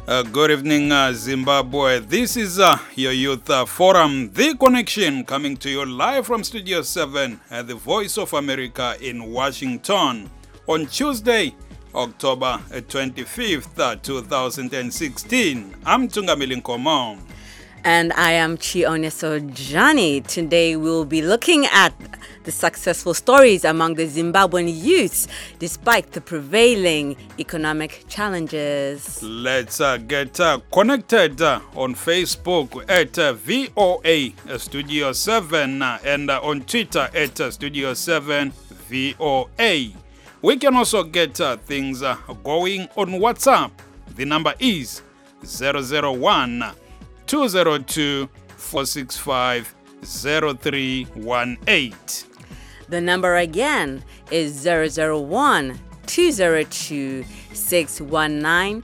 Good evening, Zimbabwe. This is your Youth Forum, The Connection, coming to you live from Studio 7 at the Voice of America in Washington on Tuesday, October 25th, 2016. I'm Tungamili Nkomo. And I am Chi Oneso Johnny. Today we'll be looking at the successful stories among the Zimbabwean youths despite the prevailing economic challenges. Let's get connected on Facebook at VOA Studio 7 and on Twitter at Studio 7 VOA. We can also get things going on WhatsApp. The number is 001 202 465 0318. The number again is 001 202 619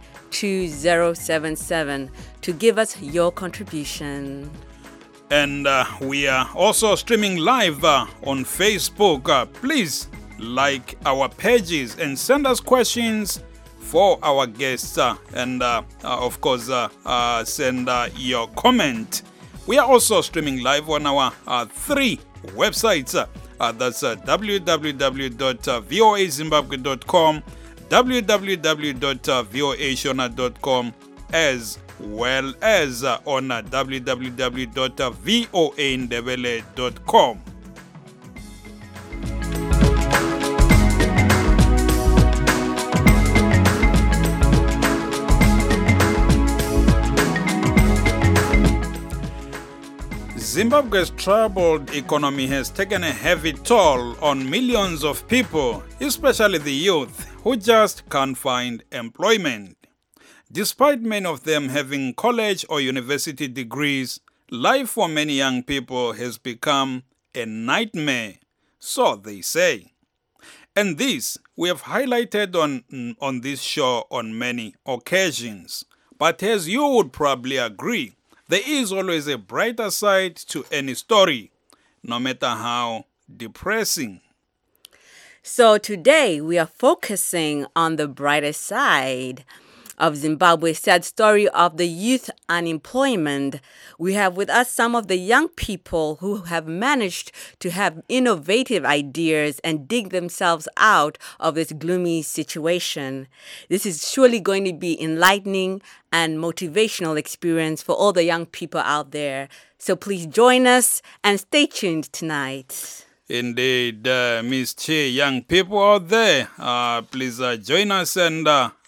2077 to give us your contribution. And we are also streaming live on Facebook. Please like our pages and send us questions for our guests and of course send your comment. We are also streaming live on our three websites. That's www.voazimbabwe.com, www.voashona.com, as well as on www.voandebele.com. Zimbabwe's troubled economy has taken a heavy toll on millions of people, especially the youth, who just can't find employment. Despite many of them having college or university degrees, life for many young people has become a nightmare, so they say. And this we have highlighted on this show on many occasions. But as you would probably agree, there is always a brighter side to any story, no matter how depressing. So today we are focusing on the brighter side of Zimbabwe's sad story of the youth unemployment. We have with us some of the young people who have managed to have innovative ideas and dig themselves out of this gloomy situation. This is surely going to be enlightening and motivational experience for all the young people out there. So please join us and stay tuned tonight. Indeed, Miss Chi, young people out there, please join us and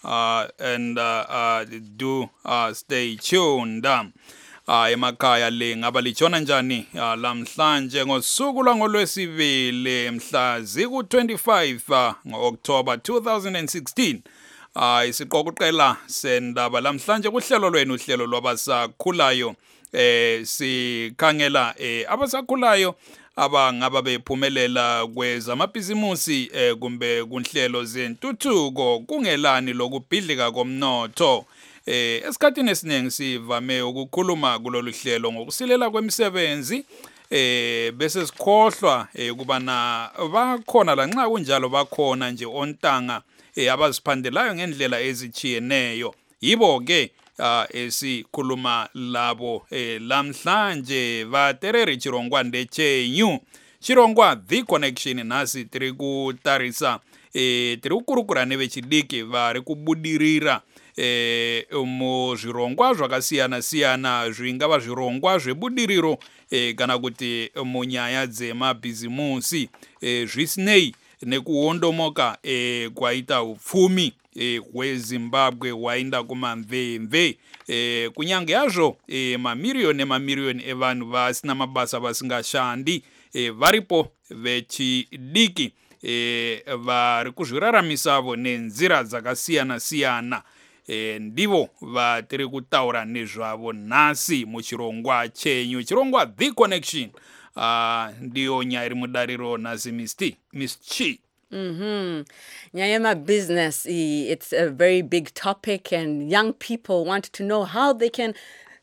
do stay tuned. Emakhaya le ngabalichona njani lamhlanje ngosuku lwangolwesibili mhla ziku-25 ngo-October 2016. Isiqokuqela sendaba lamhlanje kuhlelo lwenu, uhlelo lwabasakhulayo. Sikhangela abasakhulayo abangaba bephumelela kwezamabhizimusi kumbe kunhlelo zentuthuko kungelani lokubhidlika komnotho. Esikhathini esiningi sivame ukukhuluma kulolu hlelo ngokusilela kwemisebenzi bese sikhohlwa ukubana bakhona la nxa kunjalo bakhona nje ontanga abaziphandelayo ngendlela ezichiyeneyo. Yibo ke esikhuluma labo lamhlanje vatereri Chirongwa ndechenyu. Chirongwa The Connection nasi tiri kutarisa tiri kukurukura nevechidiki vari kubudirira muzvirongwa zvakasiyana siyana, zvingava zvirongwa zvebudiriro kana kuti munyaya dzemabhizimusi zvisinei nekuhondomoka kwaita upfumi hweZimbabwe wainda kumamvemve. Kunyange yazvo mamiriyoni nemamiriyoni evanhu vasina mabasa vasingashandi varipo vechidiki vari kuzviraramisavo nenzira dzakasiyana siyana. Ndivo vatiri kutaura nezvavo nhasi muchirongwa chenyu, chirongwa The Connection. Ndiyo nyaya iri mudariro nhasi Miss Chi. Nyayama business, it's a very big topic and young people want to know how they can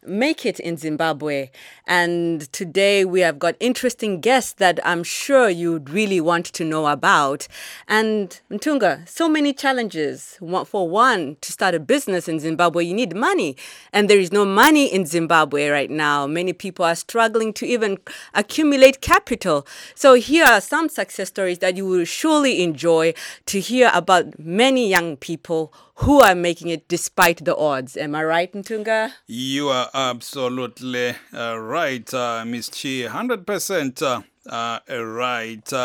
make it in Zimbabwe. And today we have got interesting guests that I'm sure you'd really want to know about. And Ntunga, so many challenges. For one, to start a business in Zimbabwe, you need money. And there is no money in Zimbabwe right now. Many people are struggling to even accumulate capital. So here are some success stories that you will surely enjoy to hear about many young people who are making it despite the odds. Am I right, Ntunga? You are absolutely right, Miss Chi. 100% right.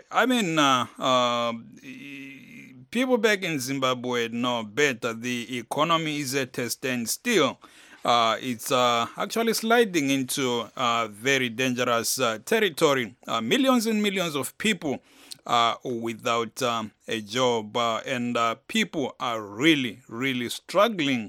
People back in Zimbabwe know better. The economy is at a standstill. It's actually sliding into very dangerous territory. Millions and millions of people without a job, and people are really, really struggling.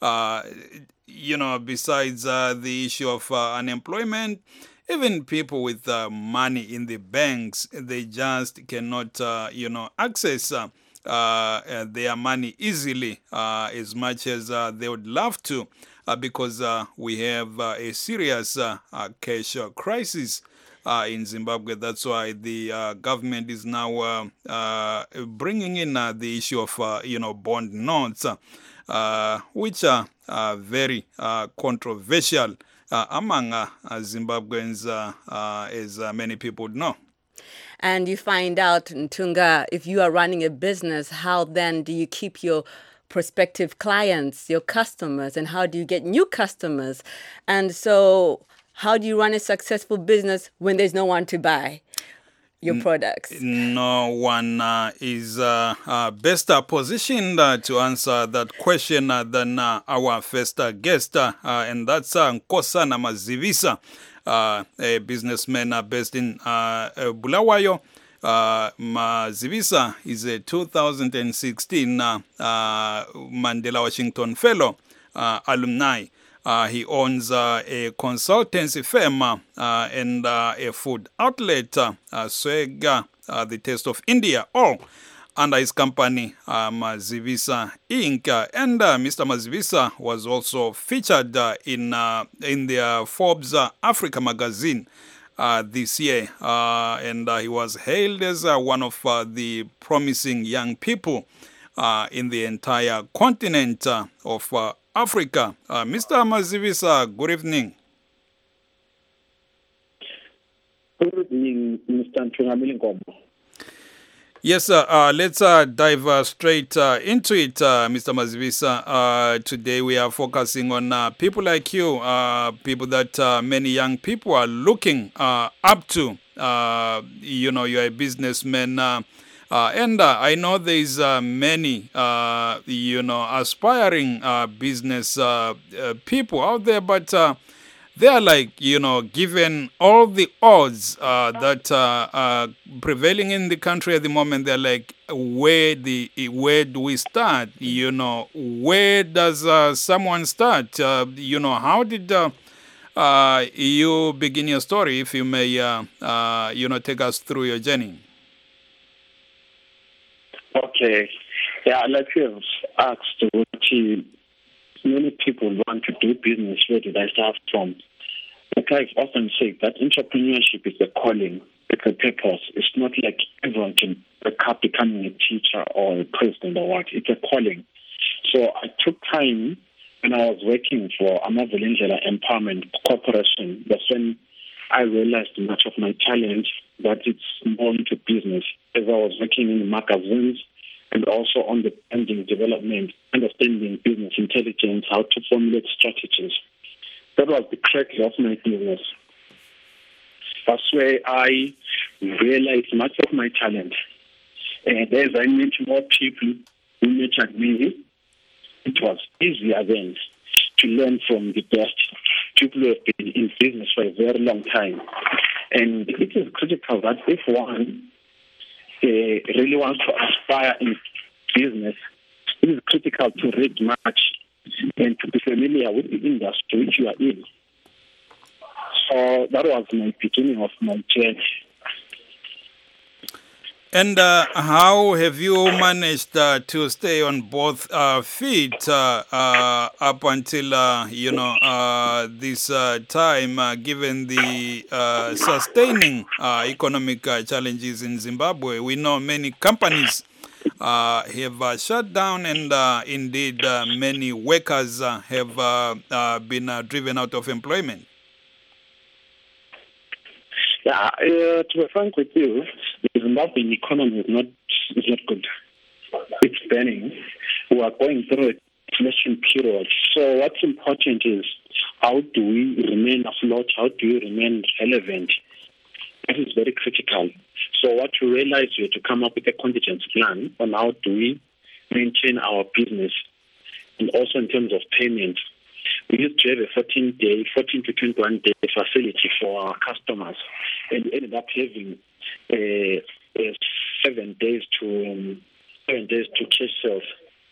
Besides the issue of unemployment, even people with money in the banks, they just cannot, access their money easily as much as they would love to, because we have a serious cash crisis in Zimbabwe. That's why the government is now bringing in the issue of, bond notes, which are very controversial among Zimbabweans, as many people know. And you find out, Ntunga, if you are running a business, how then do you keep your prospective clients, your customers, and how do you get new customers? And so how do you run a successful business when there's no one to buy your products? No one is best positioned to answer that question than our first guest, and that's Nkosana Mazivisa, a businessman based in Bulawayo. Mazivisa is a 2016 Mandela Washington Fellow alumni. He owns a consultancy firm and a food outlet, Swag, The Taste of India, all under his company, Mazivisa Inc. And Mr. Mazivisa was also featured in the Forbes Africa magazine this year. And he was hailed as one of the promising young people in the entire continent of Africa. Mr. Mazivisa, good evening. Good evening, Mr. Ntunga. Yes, sir. Let's dive straight into it, Mr. Mazivisa. Today we are focusing on people like you, people that many young people are looking up to. You're a businessman, and I know there's many, aspiring business people out there, but they are like, given all the odds that are prevailing in the country at the moment, they're like, where do we start? Where does someone start? How did you begin your story? If you may, take us through your journey. Okay. Yeah, like you have asked, many people want to do business. Where did I start from? Like I've often said, that entrepreneurship is a calling, it's a purpose. It's not like everyone can wake up becoming a teacher or a president or what. It's a calling. So I took time when I was working for Amavelindlela Empowerment Corporation. That's when I realized much of my talent that it's more into business. As I was working in magazines and also on the branding development, understanding business intelligence, how to formulate strategies. That was the crack of my business. That's where I realized much of my talent. And as I met more people who nurtured me, it was easier then to learn from the best people who have been in business for a very long time. And it is critical that if one really wants to aspire in business, it is critical to read much and to be familiar with the industry which you are in. So that was my beginning of my journey. And how have you managed to stay on both feet up until this time, given the sustaining economic challenges in Zimbabwe? We know many companies have shut down, and indeed many workers have been driven out of employment. Yeah, to be frank with you, the Zimbabwean economy is not good. It's burning. We are going through a inflation period. So what's important is how do we remain afloat? How do we remain relevant? That is very critical. So what we realized, we had to come up with a contingency plan on how do we maintain our business, and also in terms of payment. We used to have a 14 to 21 day facility for our customers, and we ended up having 7 days to cash sales.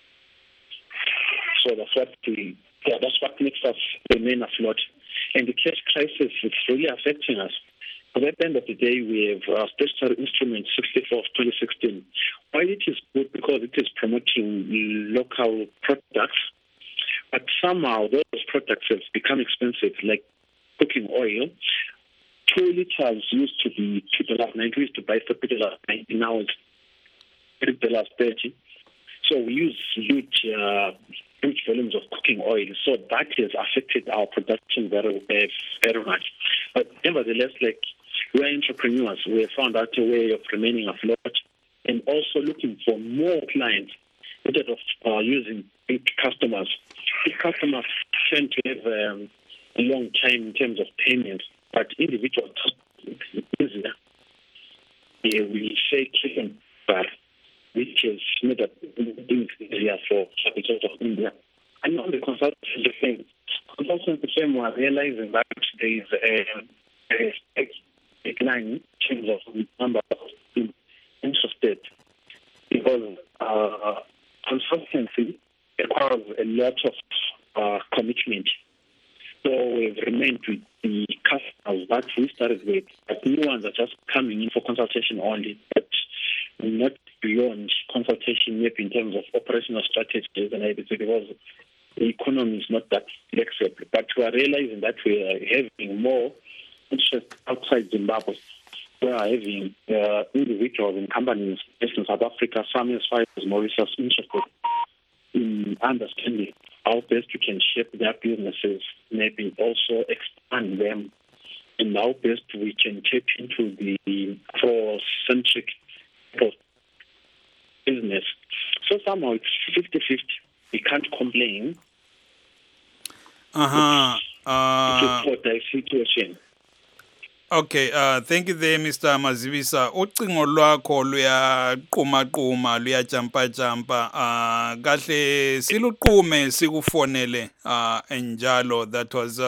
So that's what makes us remain afloat. And the cash crisis is really affecting us. But at the end of the day, we have Statutory Instrument 64 of 2016. While it is good because it is promoting local products, but somehow those products have become expensive, like cooking oil. 2 liters used to be $2.90. We used to buy for $2.90. Now it's $3.30. So we use huge volumes of cooking oil. So that has affected our production very much. But nevertheless, like, we are entrepreneurs. We have found out a way of remaining afloat and also looking for more clients instead of using big customers. Big customers tend to have a long time in terms of payment, but individual customers is easier. We say chicken bar, which has made up things easier for capital of India. And on the consultancy thing, we are realizing that there is a decline in terms of the number of people interested, because consultancy requires a lot of commitment. So we've remained with the customers that we started with, but new ones are just coming in for consultation only, but not beyond consultation, maybe in terms of operational strategies and everything, because the economy is not that flexible. But we are realizing that we are having more interest outside Zimbabwe. We are having individuals and companies based in South Africa, some as far as Mauritius, interested in understanding how best we can shape their businesses, maybe also expand them, and how best we can tap into the Afro-centric business. So somehow it's 50-50. We can't complain. It's a situation. Okay, thank you there, Mr. Mazivisa. Ucingo lwakho luyaquma luyajampa kahle siluqume sikufonele enjalo. That was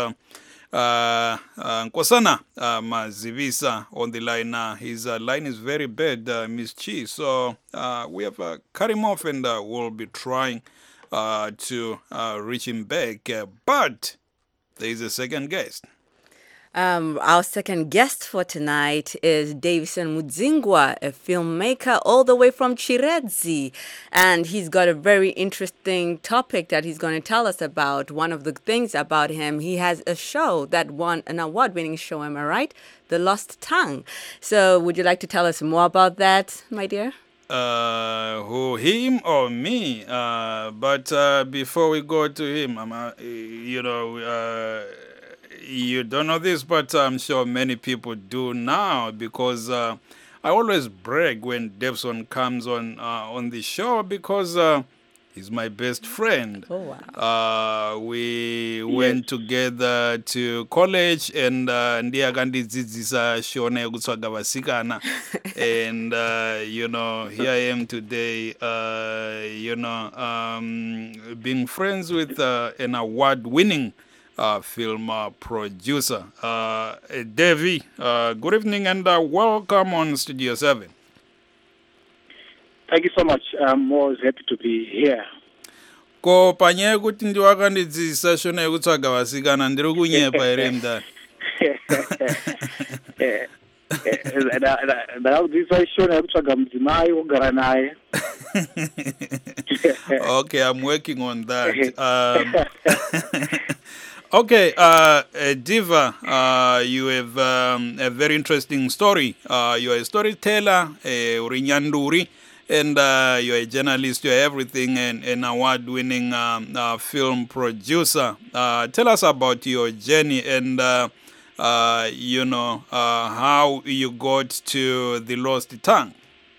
Nkosana Mazivisa on the line. His line is very bad, Miss Chi. So we have cut him off, and we'll be trying to reach him back. But there is a second guest. Our second guest for tonight is Davison Mudzingwa, a filmmaker all the way from Chiredzi. And he's got a very interesting topic that he's going to tell us about. One of the things about him, he has a show that won an award-winning show, am I right? The Lost Tongue. So would you like to tell us more about that, my dear? Who, him or me? But before we go to him, you don't know this, but I'm sure many people do now, because I always brag when Davison comes on the show, because he's my best friend. Oh, wow. We went together to college, and ndiyakandidzidzisa shona yekutsva gavasikana. And here I am today, being friends with an award-winning film producer. Devi, good evening and welcome on Studio 7. Thank you so much. I'm always happy to be here. Ko panye kuti ndiwakandidzidzisa shona yekutsvaga vasikana ndiri kunyepa here mdani. ndakakudzidzisa kutsvaga mudzimai wogara naye. Okay, I'm working on that. Okay, Diva, you have a very interesting story. You're a storyteller, Urinyanduri, and you're a journalist, you're everything, and an award-winning film producer. Tell us about your journey and, how you got to The Lost Tongue.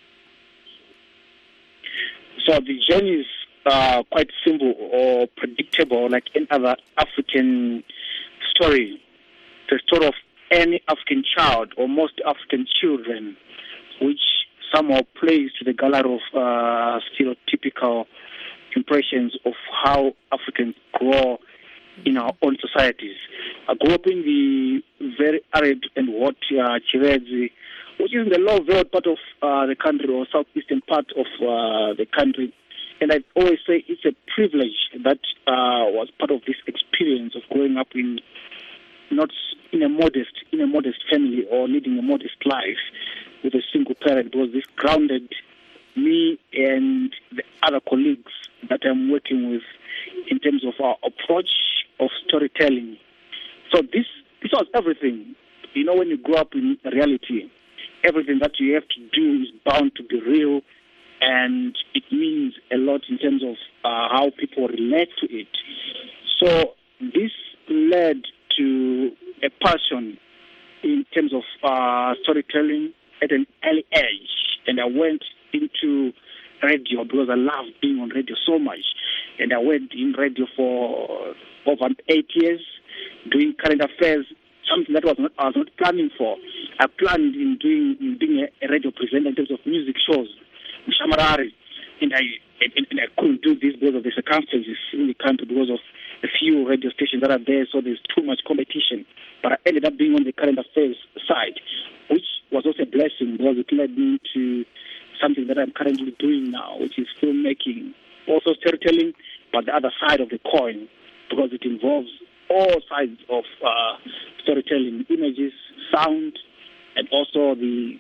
So the journey is quite simple or predictable, like any other African story. The story of any African child or most African children, which somehow plays to the gallery of stereotypical impressions of how Africans grow in our own societies. I grew up in the very arid and hot Chirezi, which is in the low-veld part of the country or southeastern part of the country. And I always say it's a privilege that was part of this experience of growing up not in a modest family or leading a modest life with a single parent. Because this grounded me and the other colleagues that I'm working with in terms of our approach of storytelling. So this was everything. You know, when you grow up in reality, everything that you have to do is bound to be real, and it means a lot in terms of how people relate to it. So this led to a passion in terms of storytelling at an early age, and I went into radio because I love being on radio so much, and I went in radio for over 8 years, doing current affairs, something that I was not planning for. I planned in being a radio presenter in terms of music shows, Shamarari, and I couldn't do this because of the circumstances in the country, because of a few radio stations that are there, so there's too much competition. But I ended up being on the current affairs side, which was also a blessing because it led me to something that I'm currently doing now, which is filmmaking, also storytelling, but the other side of the coin, because it involves all sides of storytelling, images, sound, and also the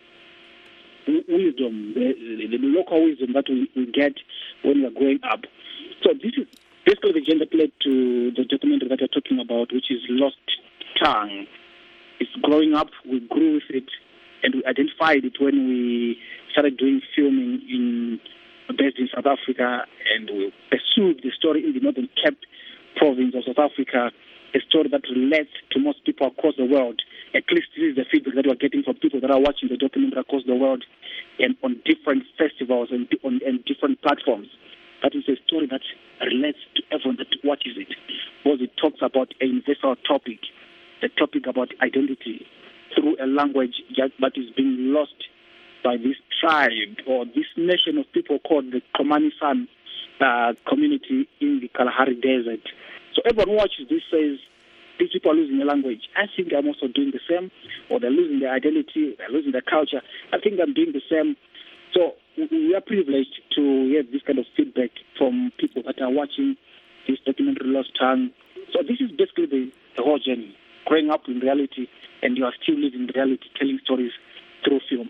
wisdom, the local wisdom that we get when we are growing up. So this is basically the gender led to the documentary that you're talking about, which is Lost Tongue. It's growing up, we grew with it, and we identified it when we started doing filming based in South Africa, and we pursued the story in the Northern Cape province of South Africa, a story that relates to most people across the world. At least this is the feedback that we're getting from people that are watching the documentary across the world and on different festivals and on different platforms. That is a story that relates to everyone that watches it, because it talks about a universal topic, the topic about identity through a language that is being lost by this tribe or this nation of people called the Komani San community in the Kalahari Desert. So everyone watches this says, these people are losing their language. I think I'm also doing the same, or they're losing their identity, they're losing their culture. I think I'm doing the same. So we are privileged to have this kind of feedback from people that are watching this documentary Lost Tongue. So this is basically the whole journey, growing up in reality, and you are still living reality, telling stories through film.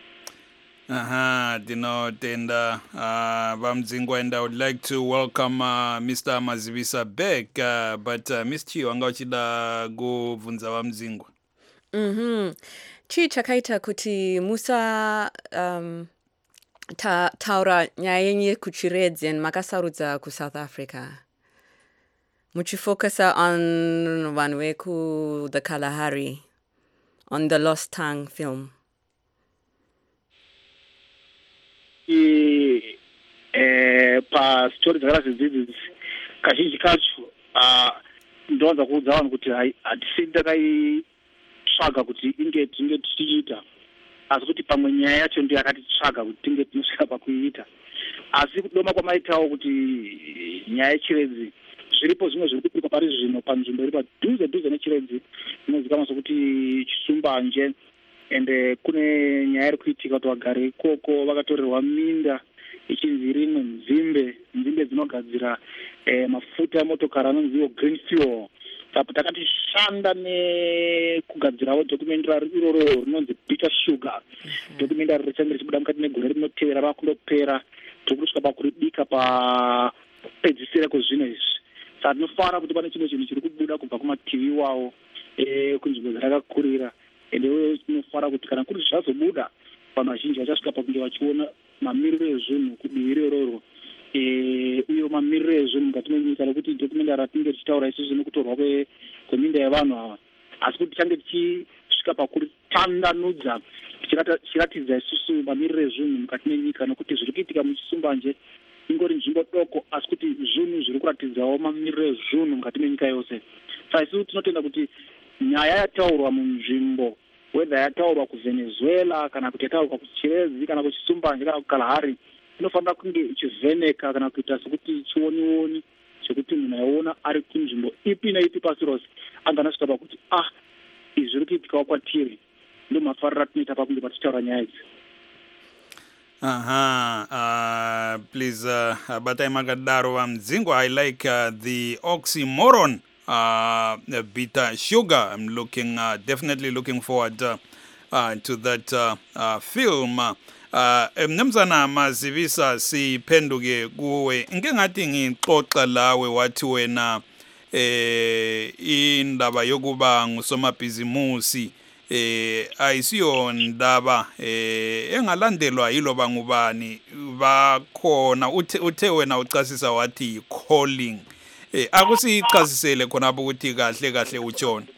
Tenda Vamzingwa, and I would like to welcome Mr. Mazivisa back, but Mr. Chiyo anga uchida kuvunza Vamzingwa. Chi chakaita kuti musa taura nyaya yenyu kuChiredzi and makasarudza ku South Africa. Muchifocusa on vanhu the Kalahari, on the Lost Tongue film. Pa story dzakazvidzidzisi kazhinji kacho ndinowanza kuudza vanhu kuti hatisini takaitsvaga kuti inge tinge tichiita, asi kuti pamwe nyaya yacho ndiyo yakatitsvaga kuti tinge tinosvika pakuiita. Asi kudoma kwamaitawo kuti nyaya yeChiredzi, zviripo zvimwe zviri kuitika pari zvino panzvimbo iri padhuze neChiredzi inozivikanwa sokuti Chisumbanje, ende kune nyaya iri kuitika kuti vagari ikoko vakatorerwa minda ichinzi rimwe nzimbe dzinogadzira mafuta emotokari anonziwo green fuel. takatishanda nekugadzirawo documentary iroro rinonzi Bitter Sugar. Documentary richange richibuda mukati megore rinotevera rakundopera tiri kusvika pakuridika pedzisira kwezvino izvi. Saka tinofara kuti pane chimwe chinhu chiri kubuda kubva kumativi iwawo kunzvimbo dzarakakurira, ende tinofara kuti kana kuri zvazobuda vanhu vazhinji vachasvika pakunge vachiona mamiriro ezvinhu kudivi iroro uye mamiriro ezvinhu mukati menyika, nekuti documentary ratinenge tichitaura isusu nekutorwa kweminda yevanhu ava, asi kuti tichange tichisvika pakuritandanudza tichiratidza isusu mamiriro ezvinhu mukati menyika, nekuti zviri kuitika muchisumbanje ingori nzvimbo doko asi kuti zvinhu zviri kuratidzawo mamiriro ezvinhu mukati menyika yose. Saka isusu tinotenda kuti nyaya yataurwa munzvimbo, whether yataurwa kuVenezuela kana kuti yataurwa kuChirezi kana kuchisumbanje kana kuKalahari, inofanira kunge ichivheneka kana kuita sekuti chionioni chekuti munhu aiona ari kunzvimbo ipi naipi pasi rose anganasvika pakuti izvi zviri kuitikawo kwatiri, ndo mafariro atinoita pakunge patichitaura nyaya idzi. Please, batai makadaro vamdzingwa. I like the oxymoron, Bitter Sugar. I'm definitely looking forward to that film. Mnumzana Mazivisa siphenduke kuwe. Ngike ngathi ngixoxa lawe wathi wena indaba yokuba ngusomabhizimusi ayisiyo ndaba engalandelwa yiloba ngubani. Bakhona uthe wena ucasisa wathi calling. Akusichasisele khona ukuthi kahle kahle utshona.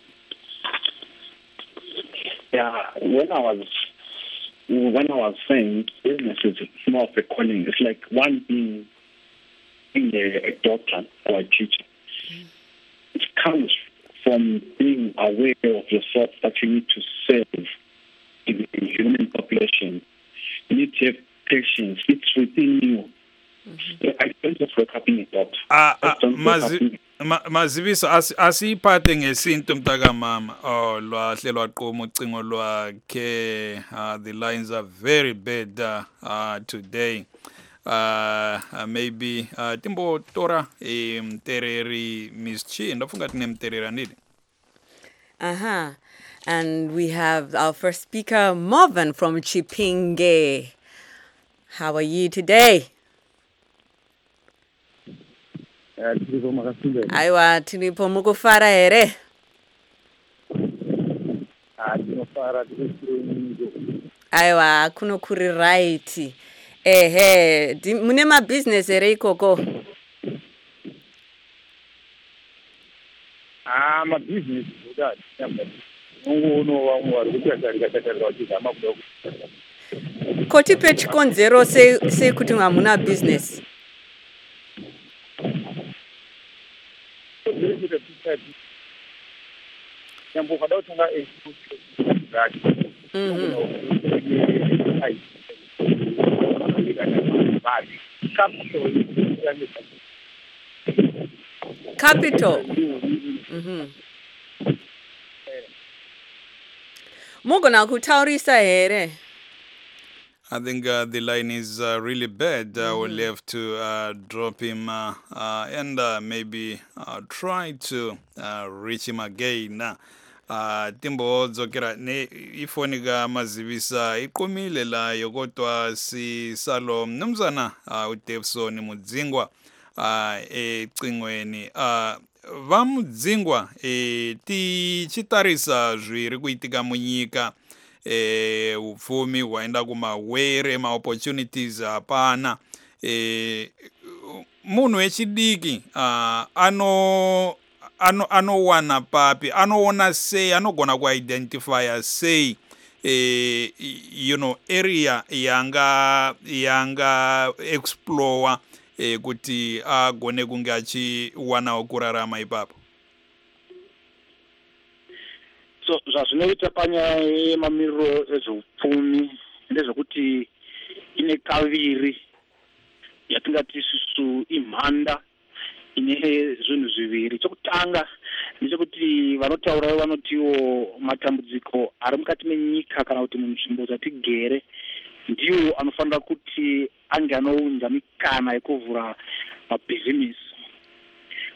Yeah, when I was saying business is more of a calling, it's like one being a doctor or a teacher. It comes from being aware of yourself that you need to serve the human population. You need to have patience. It's within you. I don't just wake up in a doctor. Mazivisa asiphathe ngesinto mntakamama. Lwahle lwaqoma ucingo lwakhe. The lines are very bad today. Maybe timbo tora mtereri mischi ndafunga tine mterera nini. And we have our first speaker, Marvin from Chipinge. How are you today? Aiwa, tilipo mukufara here? Aiwa, kuno kuri right. Mune ma business here ikoko? Ma business that. Koti pech konzero se kuti hamuna business. Capital. Mogona kutaurisa here. I think the line is really bad. We'll have to drop him and maybe try to reach him again. Timbo dzokera ne ifoni ga Mazivisa iqumile la yokotwa si salo mnumzana uTevson Mudzingwa ecingweni vamudzingwa tichitarisa zviri kuitika munyika upfumi hwaenda kumawere opportunities hapana munhu wechidiki anowana papi, anoona sei, anogona kuidentifya sei area yanga explore kuti agone kunge achiwanawo kurarama ipapo. So zvazvinoita panyaya yemamiriro ezveupfumi ndezvekuti ine kaviri yatingati isusu imhanda ine zvinhu zviviri. Chokutanga ndechekuti vanotaura vanotiwo matambudziko ari mukati menyika kana kuti munzvimbo dzatigere ndiwo anofanira kuti ange anounza mikana yekuvhura mabhizinesi.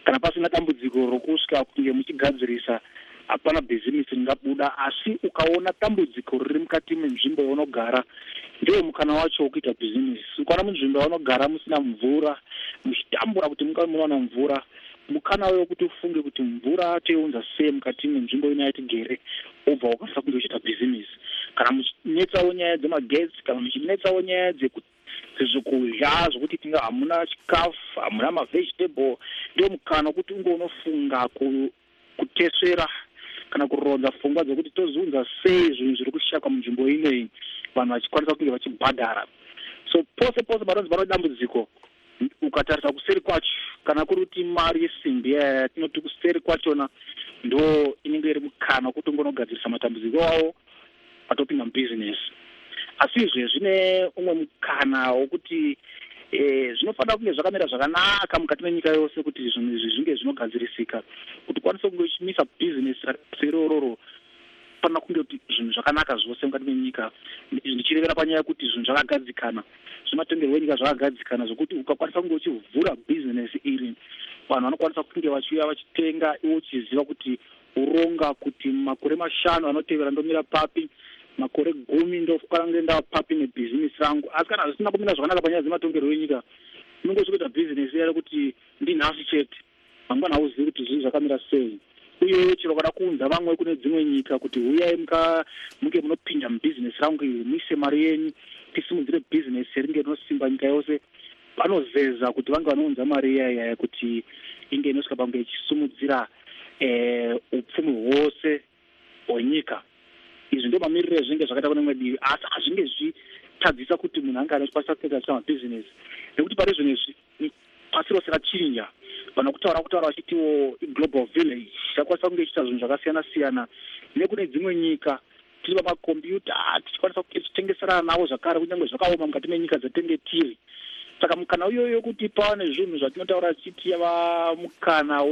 kana pasina dambudziko rokusvika kunge muchigadzirisa hapana bhizinesi ringabuda. Asi ukaona dambudziko riri mukati menzvimbo yaunogara, ndiwo mukana wacho wekuita bhizinesi. Ukaona munzvimbo yaunogara musina mvura, muchitambura kuti munowana mvura, mukana wekuti ufunge kuti mvura toiunza sei mukati menzvimbo ino yatigere, obva wakwanisa kunge uchiita bhizinesi. Kana muchinetsawo nyaya dzemagetsi, kana muchinetsawo nyaya dzezvokudya zvokuti tinga hamuna chikafu, hamuna mavegetable, ndiwo mukana wekuti unge unofunga kutesvera kana kurodza pfungwa dzokuti toziunza sei zvinhu zviri kushakwa munzvimbo inei, vanhu vachikwanisa kunge vachibhadhara. So pose paronzi pano dambudziko, ukatarisa kuseri kwacho, kana kuri kuti mari yesimbi yatinoti kuseri kwachona, ndo inenge iri mukana wekuti ungonogadzirisa matambudziko awo atopinda mubhizinesi. Asi izve zvine umwe mukana wokuti zvinofanira kunge zvakamira zvakanaka mukati menyika yose kuti zvinhu izvi zvinge zvinogadzirisika, kuti ukwanise kunge uchimisa bhizinesi raserororo fanira kunge kuti zvinhu zvakanaka zvose mukati menyika. Ndichirevera panyaya yekuti zvinhu zvakagadzikana, zvematongerwo enyika zvakagadzikana zvokuti ukakwanisa kunge uchivhura bhizinesi iri, vanhu vanokwanisa kunge vachiuya vachitenga iwo uchiziva kuti uronga kuti makore 5 anotevera ndomira papi, makore 10 ndofanira kuenda papi nebhizinesi rangu. Asi kana zvisina kumira zvakanaka panyaya dzematongerwo enyika, unongozvikuita bhizinesi yaro kuti ndinhasi chete, mangwana hauzivi kuti zvinhu zvakamira sei. Uye chero kada kuunza vamwe kune dzimwe nyika kuti uyai munge munopinda mubhizinesi rangu iri, muise mari yenyu tisimudzire bhizinesi ringe rinosimba nyika yose, vanozeza kuti vange vanounza mari iyaya kuti inge inosvika pange ichisumudzira upfumi hwose hwenyika. Izvi ndo mamiriro ezvinge zvakaita kune rimwe divi, asi hazvinge zvichitadzisa kuti munhu ange anokwanisa kuita mabhizinesi, nekuti pari zvinezvi pasi rose rachinja. Vanhu kutaura vachitiwo global village chakwanisa kunge ichiita zvinhu zvakasiyana siyana nekune dzimwe nyika. Tiri pamakombiyuta tichikwanisa kutengeserana nawo zvakare, kunyange zvakaoma mukati menyika dzatenge tiri. Saka mukana uyoyo kuti pawane zvinhu zvatinotaura tichiti yava mukana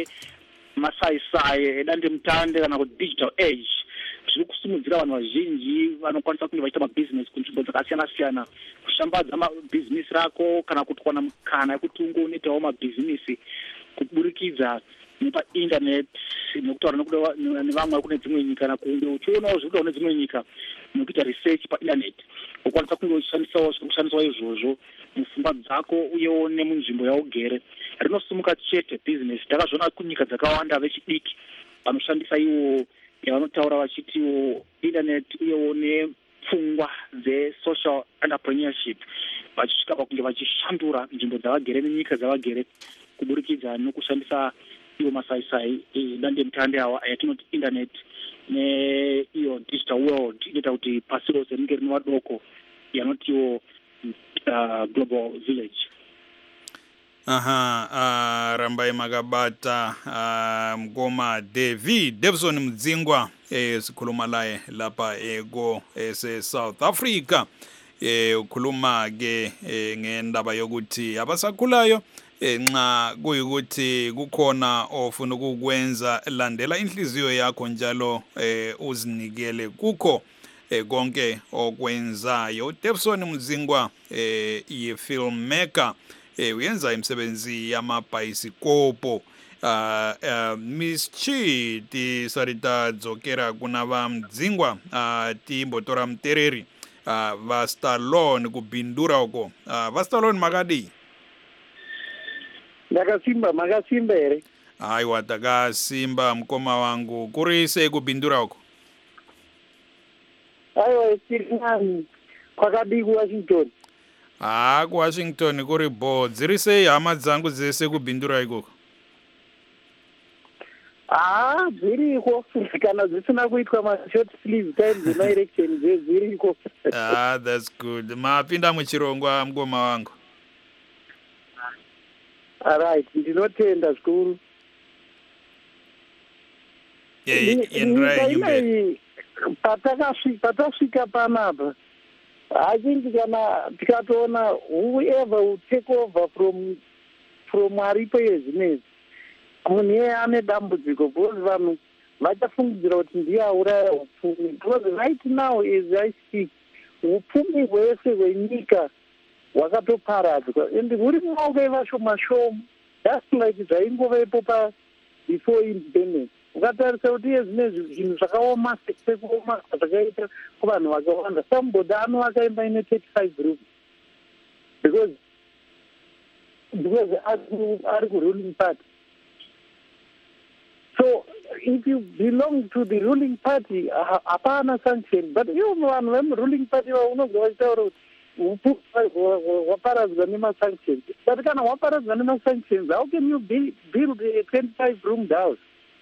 wemasaisai edandemutande kana kuti digital age, zviri kusimudzira vanhu vazhinji vanokwanisa kunge vachiita mabhizinesi kunzvimbo dzakasiyana siyana, kushambadza mabhizinesi rako kana kuti kuwana mukana yekuti unge unoitawo mabhizinesi kuburikidza nepaindaneti, nekutaura nevamwe kune dzimwe nyika, kana kunge uchionawo zviri kuita kune dzimwe nyika nekuita research paindaneti, ukwanisa kunge uchishandisawo izvozvo mupfungwa dzako uyewo nemunzvimbo yaugere. Rinosimuka chete bhizinesi. Takazviona kunyika dzakawanda vechidiki vanoshandisa iwo yavanotaura vachitiwo internet uyewo nepfungwa dzesocial entrepreneurship, vachisvika pakunge vachishandura nzvimbo dzavagere nenyika dzavagere kuburikidza nokushandisa iwo masaisai dandemutande awa yatinoti internet neiyo digital world, inoita kuti pasi rose ringe rinova doko yanotiwo global village. Rambai makabata mgoma Davison Mudzingwa sikhuluma laye lapha ego South Africa, ukhuluma ke ngendaba yokuthi abasakhulayo nxa kuyikuthi kukhona ofuna ukukwenza, landela inhliziyo yakho njalo uzinikele kukho konke okwenzayo. Davison Mudzingwa yi-filmmaker, uyenza imisebenzi yamabhayisikobho. Miss Chi tisarita dzokera kuna va Mudzingwa timbotora mutereri va Stallone kubhindura uko. Va Stallone makadi? Makasimba here. Aiwa, takasimba mkoma wangu. Kuri sei kubhindura uko? Aiwa, nani kwakadi kuWashington. kuWashington kuri bo. Dziri sei hama dzangu dzese kubhindura ikoko? Dziriko kana zvisina kuitwa ma-short sleeve time dzema-election dziriko. That's good. Mapinda muchirongwa mgoma wangu. Alright, ndinotenda zvikuru. Patasvika panapa, hazhinji kana tikatoona whoever will take over from aripo yezvinezvi, munhu iye ane dambudziko, because vanhu vachafungidzira kuti ndiye auraya upfumi. Because right now as I speak, upfumi hwese hwenyika hwakatoparadzwa ende huri mumaoko evashoma shoma. just like zvaingovepo before independence. Ukatarisa kuti iye zvine zvinhu zvakaoma sekuoma zvakaita kuvanhu vakawanda. Somebody anovaka imba ine 35 rooms because ari kuruling party. So if you belong to the ruling party, hapana sanction. But ivo vanhu vemuruling party unobva vachitaura kuti upu hwaparadzwa nemasanctions. But kana hwaparadzwa nemasanctions, how can you build a 25-roomed house?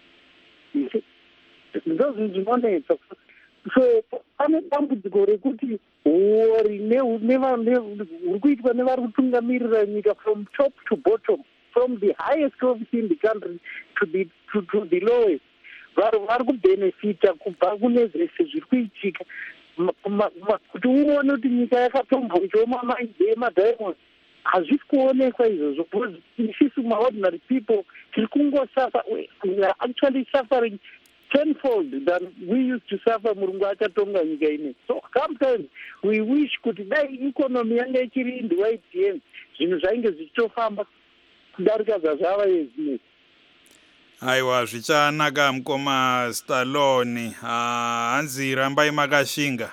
Ndozvinhu zvinonetsa. So pane dambudziko rekuti huori huri kuitwa nevari kutungamirira nyika from top to bottom, from the highest office in the country to the lowest. Vari kubenefita kubva kune zvese zviri kuitika. Kuti uone kuti nyika yakatomboitawo mamaide emadiamond hazvisi kuonekwa izvozvo, because isusu maordinary people tiri kungosafa, we are actually suffering tenfold than we used to suffer murungu achatonga nyika ine. So sometimes we wish kuti dai economy yanga ichiri in the right hands, zvinhu zvainge zvichitofamba kudarika zvazvava yezinesi. Aiwa, zvichanaka mukoma Stallone. Hanzi rambai makashinga.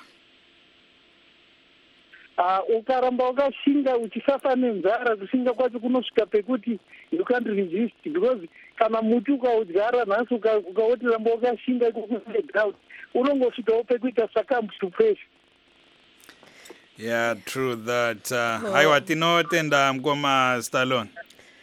Ukaramba wakashinga uchisafa nenzara, kushinga kwacho kunosvika pekuti you can't resist, because kana muti ukaudyara nhasi ukauti ramba wakashinga ikukuseground, unongosvikawo pekuita succumb to pressure. Yeah, true that. Aiwa, tinotenda mukoma Stallone.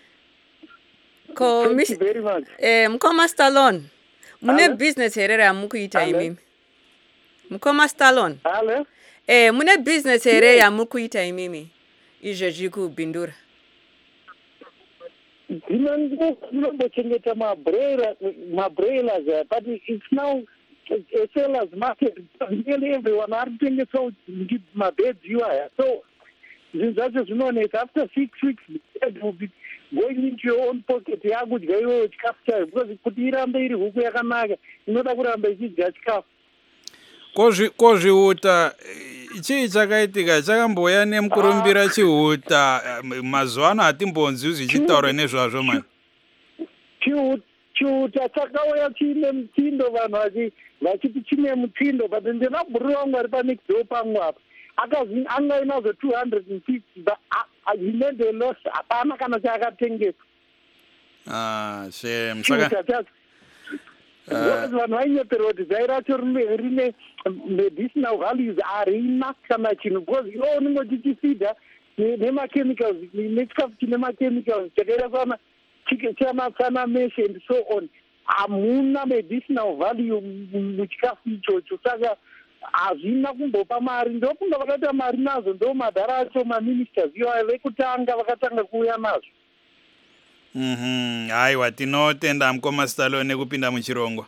Thank you very much. Mukoma Stallone, mune business here yamukuita imimi? Mukoma Stallone. Hello? Mune business here yamukuita imimi? Izvezvi kubhindura. Dzinombochengeta mabroilers, but it's now a seller's market. Nearly everyone are kutengesa mabeds iwaya. So zvinhu zvacho zvinonetsa. After 6 weeks, it will be going into your own pocket yakudya iwewe chikafu chayo, because kuti irambe iri huku yakanaka inoda kuramba ichidya chikafu. Kozvihuta chii chakaitika? Chakamboya nemukurumbira chihuta mazuva ano hatimbonzi zvichitaura nezvazvo mani. Chihuta chakauya chiine mutindo, vanhu vachiti chine mutindo, but ndina bhuru wangu ari panext door pangu apa akazi anga inazo 250, but he made a loss. Hapana kana chaakatengeswa. Shame. Saka vanhu vainyeperwa kuti zai racho rine medicinal values harina kana chinhu, because iwo unongoti chifidha nemachemicals, nechikafu chine machemicals chakaita sana chamasana mesh and so on, hamuna medicinal value muchikafu ichocho. Saka hazvina kumbopa mari. Ndokunga vakaita mari nazo ndo madhara acho maministers iwayo vekutanga vakatanga kuuya nazvo. Aiwa, tinotenda mukoma Stallone nekupinda muchirongwa.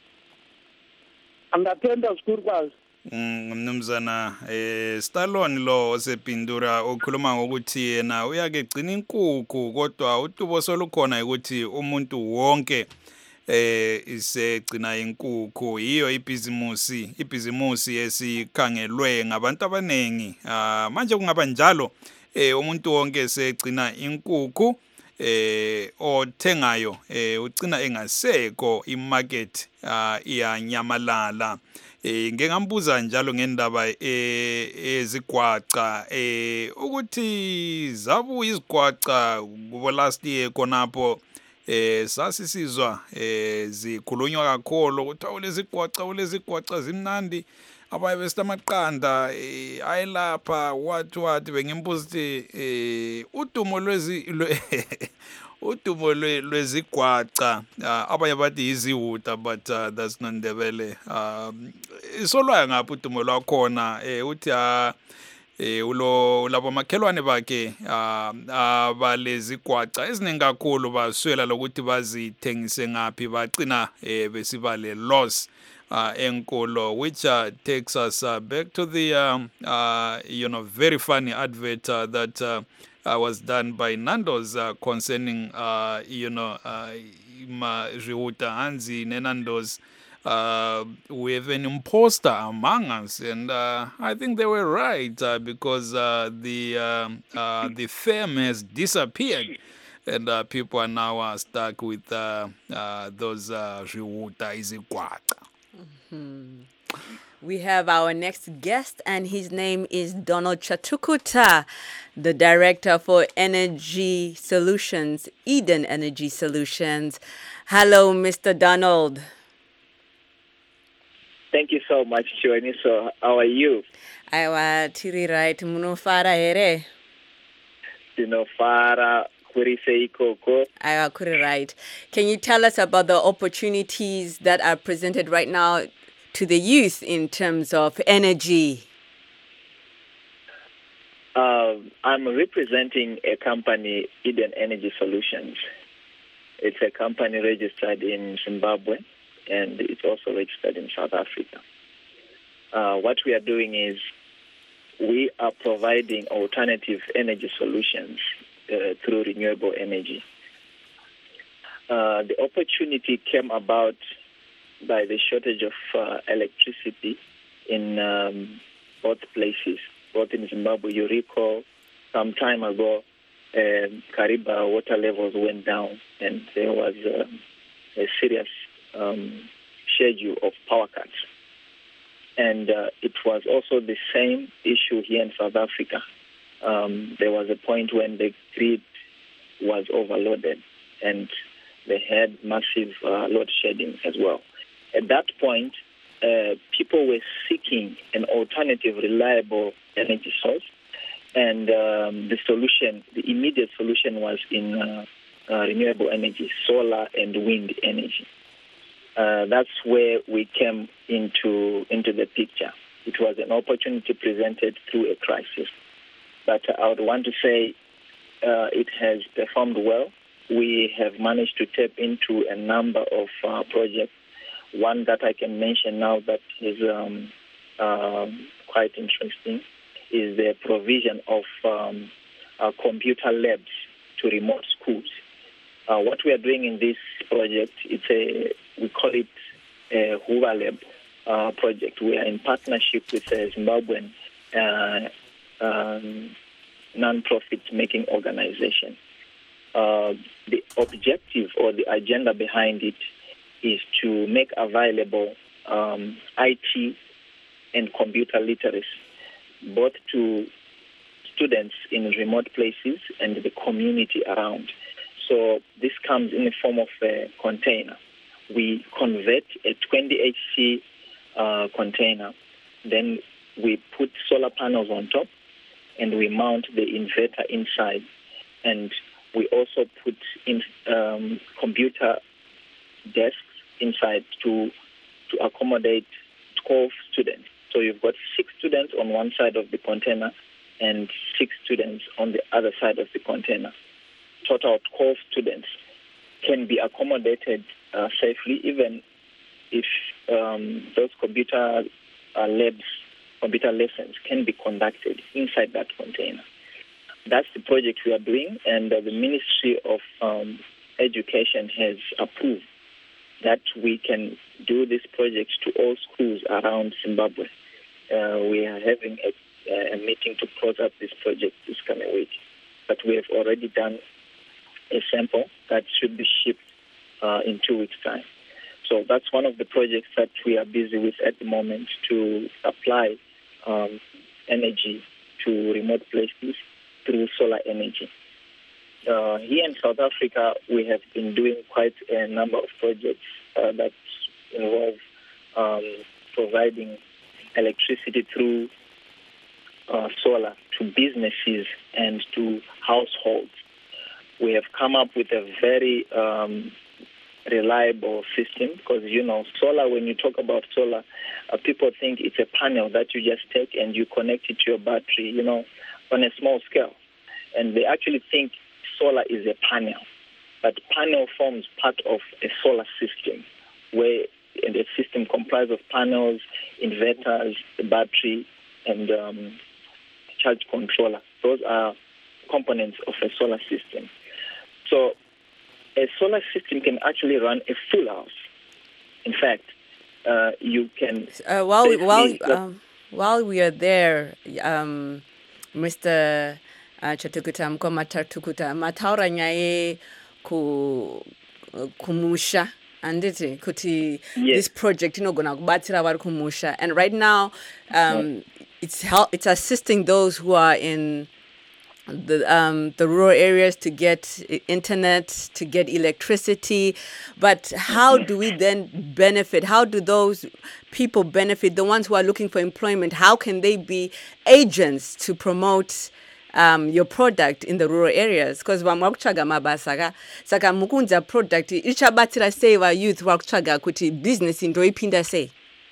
Ndatenda zvikuru kwazvo. Mnumzana Stallone lo osepindura ukhuluma ngokuthi yena uyakegcina inkukhu, kodwa utuboso lukhona ukuthi umuntu wonke isegcina inkukhu. Iyo ibhizimusi esikhangelwe ngabantu abanengi. Manje kungaba njalo umuntu wonke segcina inkukhu, othengayo ugcina engaseko imarket iyanyamalala. Ngeke ngambuza njalo ngendaba ezigwaca, ukuthi zabu izigwaca kubo last year khonapho sasisizwa zikhulunywa kakhulu ukuthi ulezigwaca zimnandi, abaye besitamaqanda ayelapha what bengimbuza ukuthi udumo lwezigwaca abanye bathi izihuta, but that's not Ndebele. Isolwaya ngapha udumo lwakhona, uthi labo makhelwane bakhe abalezigwaca eziningi kakhulu baswela lokuthi bazithengise ngaphi, bagcina besiba le loss enkolo, which takes us back to the very funny advert that was done by Nando's concerning Zvihuta Hanzi Nenando's. We have an imposter among us, and I think they were right, because the firm has disappeared. And people are now stuck with those Riwuta izigwaqa. We have our next guest, and his name is Donald Chatukuta, the Director for Energy Solutions, Eden Energy Solutions. Hello, Mr. Donald. Thank you so much, Chiwani. So, how are you? Aiwa tiri right munofara here. Dinofara kurise ikoko. Aiwa kuri right. Can you tell us about the opportunities that are presented right now to the youth in terms of energy? I'm representing a company, Eden Energy Solutions. It's a company registered in Zimbabwe, and it's also registered in South Africa. What we are doing is we are providing alternative energy solutions through renewable energy. The opportunity came about by the shortage of electricity in both places, both in Zimbabwe. You recall some time ago, Kariba water levels went down, and there was a serious schedule of power cuts. And it was also the same issue here in South Africa. There was a point when the grid was overloaded, and they had massive load shedding as well. At that point, people were seeking an alternative, reliable energy source, and the immediate solution was in renewable energy, solar and wind energy. That's where we came into the picture. It was an opportunity presented through a crisis. But I would want to say it has performed well. We have managed to tap into a number of projects. One that I can mention now that is quite interesting is the provision of computer labs to remote schools. What we are doing in this project, we call it a Hoover Lab project. We are in partnership with a Zimbabwean non-profit making organization. The objective or the agenda behind it is to make available IT and computer literacy, both to students in remote places and the community around. So this comes in the form of a container. We convert a 20 HC container, then we put solar panels on top, and we mount the inverter inside. And we also put in computer desks inside to accommodate 12 students. So you've got 6 students on one side of the container and 6 students on the other side of the container. Total 12 students can be accommodated safely, even if those computer lessons can be conducted inside that container. That's the project we are doing, and the Ministry of Education has approved that we can do this project to all schools around Zimbabwe. We are having a meeting to close up this project this coming week, but we have already done a sample that should be shipped in 2 weeks' time. So that's one of the projects that we are busy with at the moment to supply energy to remote places through solar energy. Here in South Africa, we have been doing quite a number of projects that involve providing electricity through solar to businesses and to households. We have come up with a very reliable system because, solar, when you talk about solar, people think it's a panel that you just take and you connect it to your battery, on a small scale. And they actually think solar is a panel. But panel forms part of a solar system where the system comprises of panels, inverters, the battery, and charge controller. Those are components of a solar system. So a solar system can actually run a full house. In fact, you can... While we are there, Mr. chatukuta mukoma tatukuta mataura nyaye kumusha anditi kuti this project inogona kubatsira vari kumusha, and right now it's assisting those who are in the rural areas to get internet, to get electricity. But how do we then benefit? How do those people benefit, the ones who are looking for employment? How can they be agents to promote your product in the rural areas? Because vamwe vakutsvaga mabasa saka mukunza product ichabatsira sei vayouth vakutsvaga kuti business ndoipinda sei?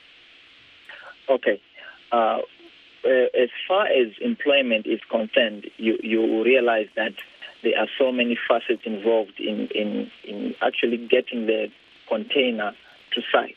Okay. As far as employment is concerned, you realize that there are so many facets involved in actually getting the container to site.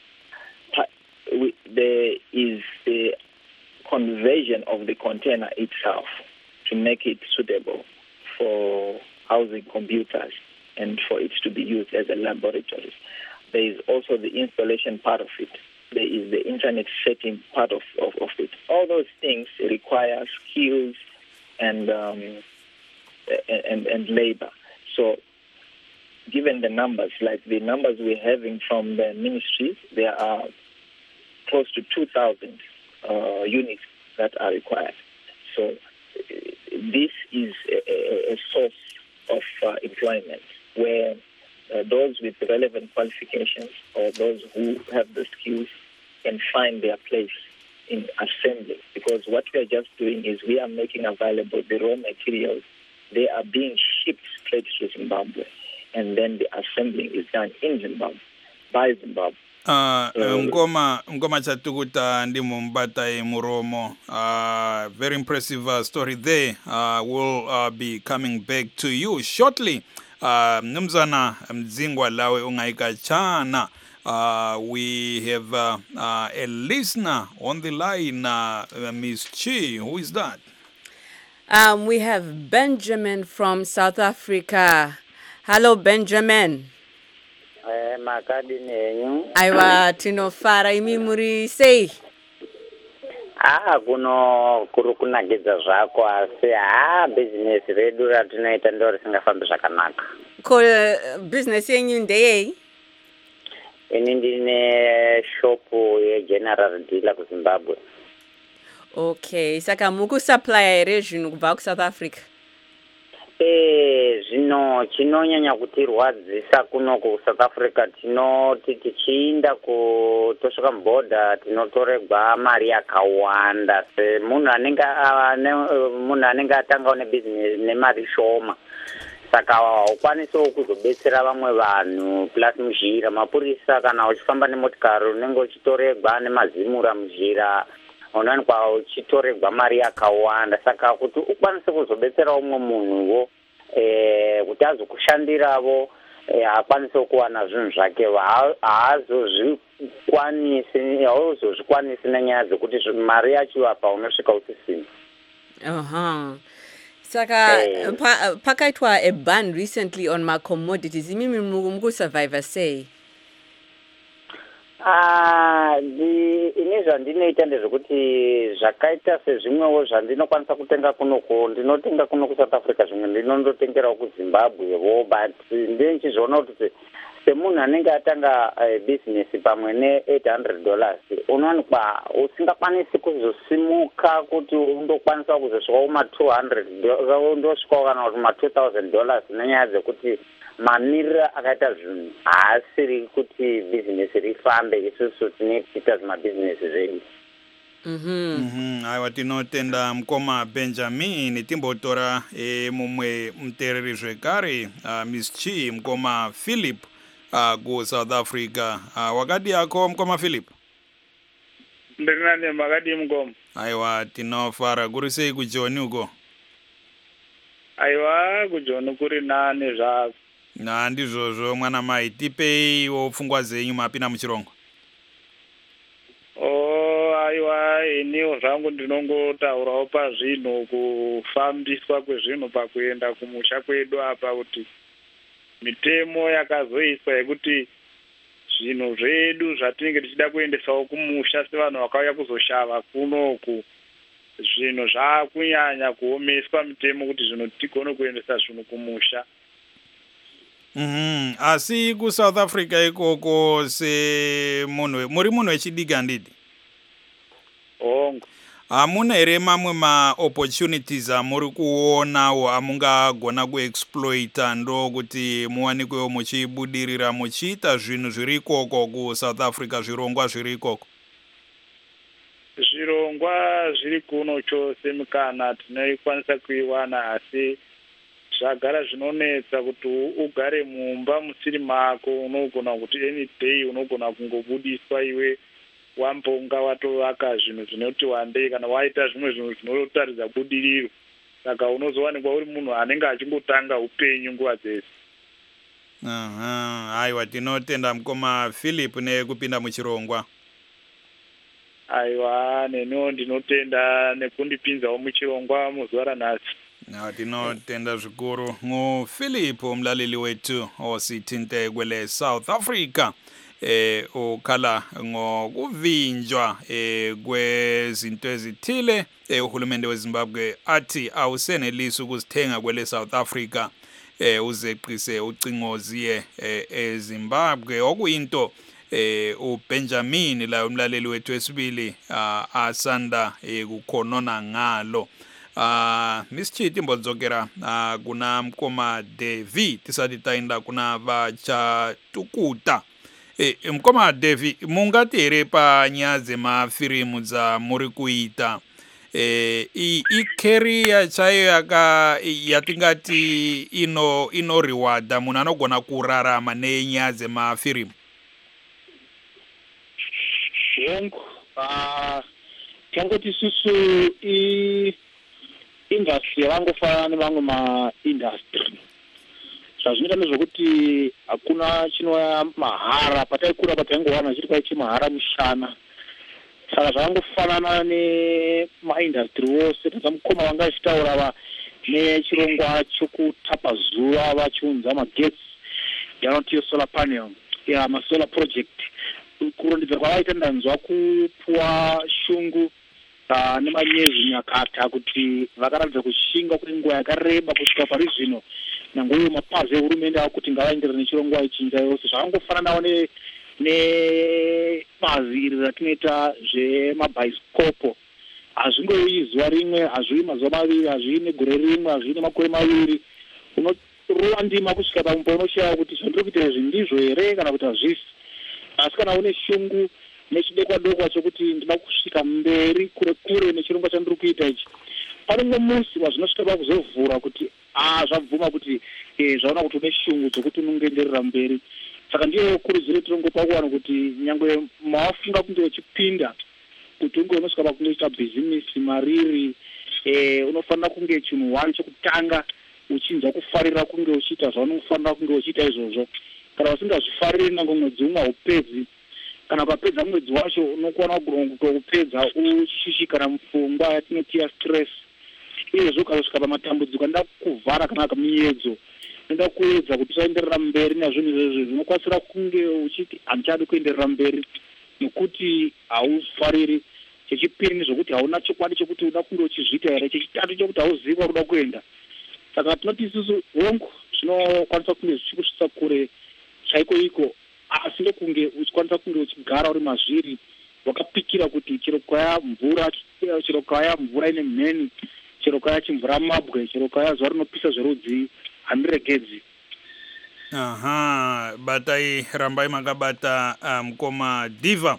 There is the conversion of the container itself to make it suitable for housing computers and for it to be used as a laboratory. There is also the installation part of it. There is the internet setting part of it. All those things require skills and labor. So given the numbers, like the numbers we're having from the ministries, there are close to 2,000 units that are required. So this is a source of employment where those with relevant qualifications or those who have the skills can find their place in assembly. Because what we are just doing is we are making available the raw materials. They are being shipped straight to Zimbabwe, and then the assembling is done in Zimbabwe, by Zimbabwe. Ngoma chatukuta ndimo mbata muromo. Very impressive story there. We'll be coming back to you shortly. Mnumzana Mzingwa Lawe Ungaika Chana. We have a listener on the line, Miss Chi. Who is that? We have Benjamin from South Africa. Hello, Benjamin. Makadi nenyu. Aiwa tinofara imi muri sei? Kuno kurukunagidza zvako asi business redu ratinoita ndo risingafambi zvakanaka. Ko business yenyu ndeyei? Ini ndine shop yegeneral dealer kuZimbabwe. Okay, saka muku supplier ere zvinhu kubva kuSouth Africa? Zvino chinonyanya kutirwadzisa kuno kuSouth Africa tinoti tichiinda tosvika mubhodha tinotoregwa mari yakawanda semunhu anenge atanga nebusiness nemari shoma. Saka ukwanisawo kuzobetsera vamwe vanhu plus muzhira mapurisa kana uchifamba nemotikari unenge uchitoregwa nemazimura muzhira unowanikwa uchitoregwa mari yakawanda. Saka kuti ukwanise kuzobetsera umwe munhuwo kuti azokushandiravo akwanise kuwana zvinhu zvake haazozvikwanisi nenyaya dzekuti mari yacho apa unosvika usisina. Saka pakaitwa a ban recently on my commodities. Imimi mukusurvive sei? Ini zvandinoita ndezvekuti zvakaita sezvimwewo zvandinokwanisa kutenga kunoko ndinotenga kuno kuSouth Africa, zvimwe ndinondotengerawo kuZimbabwewo, but ndinechizviona kuti semunhu anenge atanga business pamwe $800 unowanikwa usingakwanisi kuzosimuka kuti undokwanisa kuzosvikawo $200 undosvikawo kana kuti $2,000 nenyaya dzekuti mamirira akaita zvinhu haasiri kuti business rifambe. Isusu tinoita zvimabusiness zvedu. Aiwa tinotenda mukoma Benjamin. Timbotora mumwe muteereri zvekare, Miss Chi, mukoma Philip kuSouth Africa. Wakadi yako mukoma Philip? Ndinani makadi mukoma. Aiwa tinofara. Kuri sei kuJoni uko? Aiwa kuJoni kuri nani zvako. Ndizvozvo mwana mai, tipeiwo pfungwa dzenyu mapinda muchirongo. Aiwa iniwo zvangu ndinongotaurawo pazvinhu kufambiswa kwezvinhu pakuenda kumusha kwedu apa, kuti mitemo yakazoiswa yekuti zvinhu zvedu zvatinenge tichida kuendesawo kumusha sevanhu vakauya kuzoshava kunoku zvinhu zvaakunyanya kuomeswa mitemo kuti zvinhu tigone kuendesa zvinhu kumusha. Asi kuSouth Africa ikoko muri munhu wechidiki handidi? Hongu. Hamuna here mamwe ma-opportunities amuri kuonawo amungagona kuexploita ndokuti muwanikwewo muchibudirira muchiita zvinhu zviri ikoko kuSouth Africa, zvirongwa zviri ikoko? Zvirongwa zviri kuno chose mukana tinoikwanisa kuiwana, asi zvagara zvinonetsa kuti ugare mumba musiri mako. Unogona kuti any day unogona kungobudiswa iwe wambonga watovaka zvinhu zvinoti wandei, kana waita zvimwe zvinhu zvinotaridza budiriro. Saka unozowanikwa uri munhu anenge achingotanga upenyu nguva dzese. Aiwa, tinotenda mukoma Philip nekupinda muchirongwa. Aiwa, neniwo ndinotenda nekundipinzawo muchirongwa muzuva ranhasi. Tinotenda zvikuru nguPhilip umlaleli wethu osithinte kwele South Africa ukhala ngokuvinjwa kwezinto ezithile. Uhulumende weZimbabwe athi awusenelisi ukuzithenga kwele South Africa uzeqise ucingoziye eZimbabwe, okuyinto uBenjamin la umlaleli wethu wesibili asanda kukhonona ngalo. Mischiti mbodzokera kuna mkoma Devi tisati taenda kuna vachatukuta. Mkoma Devi, mungati here panyaya dzemafirimu dzamuri kuita, i-career chayo yatingati ino reward munhu anogona kurarama nenyaya dzemafirimu? Hongu, tangoti isusu industry yavangofanana nevamwe maindustry. Zvazvinoita nezvokuti hakuna chinouya mahara. Pataikura pataingowana chiri kwai chimahara mushana. Saka zvakangofanana nemaindustry wose. Tatamukoma vanga vachitaura nechirongwa chokutapa zuva vachiunza magetsi yanoti solar panel, masolar project. Kurondedzera kwavaita ndanzwa kupuwa shungu nemanyezi nyakata kuti vakaratidza kushinga kuri nguva yakareba kusvika pari zvino, nangoiwo mapazi ehurumende ava kuti ngavaenderere nechirongwa ichi nyika yose. Zvakangofananawo nebazi iri ratinoita zvemabhaisikopo. Hazvingouyi zuva rimwe, hazviuyi mazuva maviri, hazviuyi negore rimwe, hazviuyi nemakore maviri. Unorova ndima kusvika pamwe unoshaya kuti zvandiri kuita izvi ndizvo here kana kuti hazvisi. Asi kana une shungu nechidekwa-dokwa chokuti ndinoda kusvika mberi kure nechirongwa chandiri kuita ichi, pane umwe musi wazvinosvika pakuzovhura kuti zvabvuma kuti zvaona kuti une shungu dzokuti unongeenderera mberi. Saka ndiyo kurudziro tirongopa kuwana kuti nyangwe mawafunga kunge uchipinda kuti unge unosvika pakungoita bhizimisi mariri, unofanira kunge chinhu wani chokutanga uchinzwa kufarira kunge uchiita zvaunofanira kunge uchiita izvozvo. Kana usingazvifariri nange mwedzi umwe haupedzi, kana ukapedza mwedzi wacho unokwana kutopedza uchishikana mupfungwa yatinotiya stress. Uyezve ukazosvika pamatambudziko anoda kuvhara kana kamiedzo, anoda kuedza kuti usaenderera mberi nazvinhu izvozvo, zvinokwanisira kunge uchiti handichadi kuenderera mberi nekuti haufariri. Chechipiri nezvokuti hauna chokwadi chokuti uda kunge uchizviita here. Chechitatu chokuti hauzivi kwakuda kuenda. Saka tinoti isusu hongu zvinokwanisa kunge zvichikusvitsa kure chaiko iko, asi ndokunge uchikwanisa kunge uchigara uri mazviri wakapikira kuti chero kwaya mvura ine mheni, chero kwaya chimvura mabwe, chero kwaya zuva rinopisa zverudzi handiregedzi. Batai rambai makabata mkoma Diva.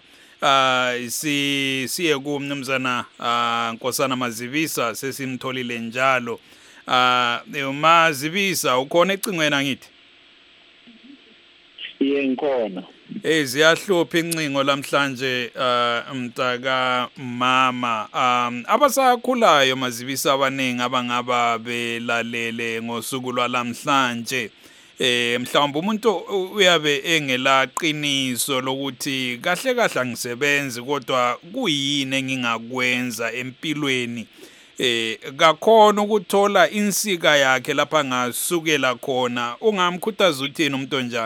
Siye kumnumzana Nkosana Mazivisa sesimtholile njalo. Mazivisa ukhona ecingweni angithi? Ngikhona. Ziyahlupha incingo lamhlanje mtaka mama. Abasakhulayo Mazivisa abaningi abangaba belalele ngosuku lwalamhlanje. Mhlawumbe umuntu uyabe engelaqiniso lokuthi kahle kahle angisebenzi kodwa kuyini engingakwenza empilweni. Kakhona ukuthola insika yakhe lapha ngasukela khona. Ungamkhuthaza uthini umuntu onjani?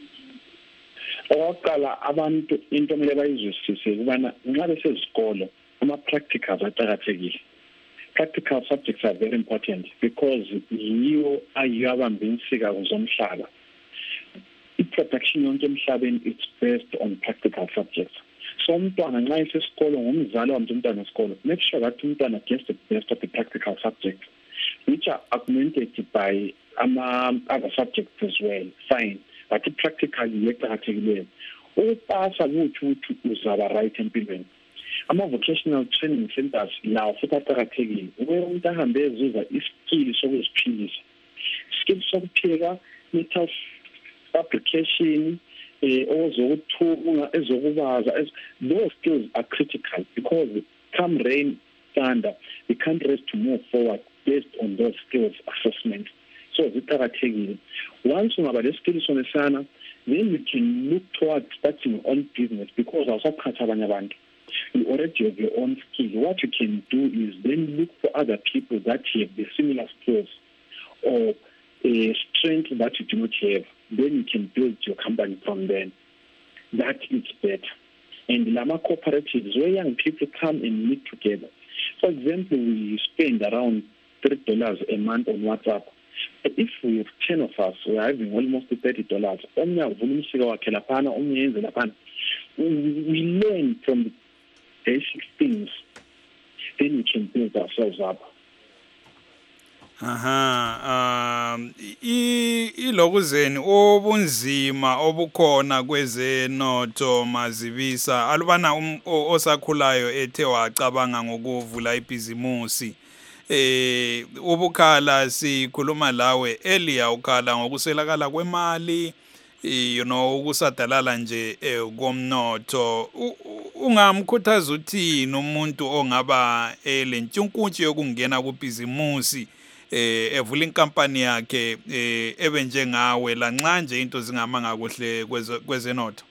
Oqala abantu into kumele bayizwisise ukubana nxa besezikolo ama-practicals aqakathekile. Practical subjects are very important because yiwo ayabamba insika zomhlaba. I-production yonke emhlabeni it's based on practical subjects. So umntwana nxa esesikolo ngumzali wamntwana wesikolo, make sure that umntwana gets the best of the practical subjects, which are augmented by other subjects as well. Fine, but i-practical yeqakathekileyo. Ukupasa kuthi uzaba right empilweni. Ama-vocational training centers lawo futhi aqakathekile. Umuntu ahambe ezuza iskill sokuziphilisa. Skill sokupheka, metal fabrication, ezokuthunga, ezokubaza. Those skills are critical because come rain, thunder, the country has to move forward based on those skills assessment. So ziqakathekile. Once ungaba le-skills onesana, then you can look towards starting your own business because awusaphatha abanye abantu. You already have your own skill. What you can do is then look for other people that have the similar skills or a strength that you do not have. Then you can build your company from then. That is better. And Lama cooperatives, where young people come and meet together. For example, we spend around $30 a month on WhatsApp. But if we have 10 of us, we are having almost $30. We learn from the basic things, then we can build ourselves up. Ilokuzeni obunzima obukhona kwezenotho mazibisa alubana osakhulayo ethe wacabanga ngokuvula ibhizimusi. Ubukhala sikhuluma lawe earlier ukhala ngokuselakala kwemali, ukusadalala nje komnotho. Ungamkhuthaza uthini umuntu ongaba lentshunkuntshi yokungena kubhizimusi evula inkampani yakhe ebe njengawe lanxa nje into zingamanga kuhle kwezenotho?